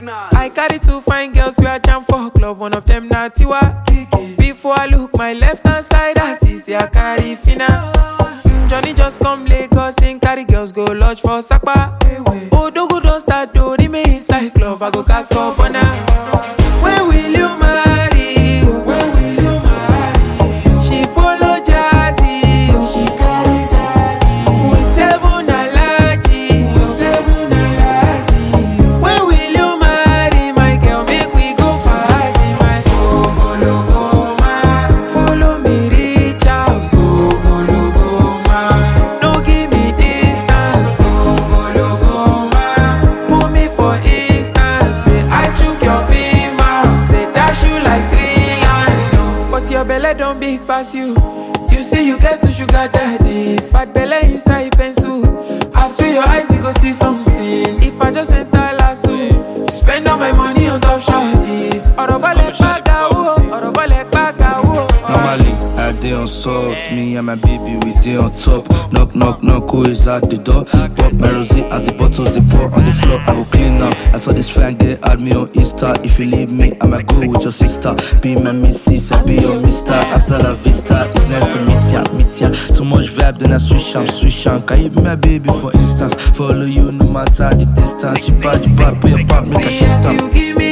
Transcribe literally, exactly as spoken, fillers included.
I carry two fine girls we are jam for club. One of them na Tiwa. Before I look my left hand side, I see say I carry Fina. Mm, Johnny just come Lagos and carry girls go lodge for Sakpa. Odogu don't start to remain inside club. I go cast up on her. When will you marry? When will you marry? She follow Jazzy, oh she carry Zagi. With seven allergy, with seven allergy. When will you marry, my girl? Make we go party, my Ogologoma. Follow me reach out, Ogologoma. No give me distance, Ogologoma. Put me for instance, say I chook your pin mouth, say dash you like three lines. But your belly don't big pass you. You say you get to sugar daddies, bad belly inside pencil. I swear your eyes you go see something. If I just enter last week, spend all my money on top shawties. Orobale paga wo, orobale paga wo. Normally, I dey on salt, me and my baby we dey on top. Knock, knock, knock, who is at the door? Pop my rosé as the bottles they pour on the floor. I go clean up. I saw this fine girl add me on Insta. If you leave me, I might go with your sister. Be my missus, I be your mister. Hasta la vista, it's nice to meet ya, meet ya. Too much vibe, then I switch am, switch am. Can you be my baby for instance? Follow you no matter the distance. You bad, you bad, put your back, make a See shit as up. you give me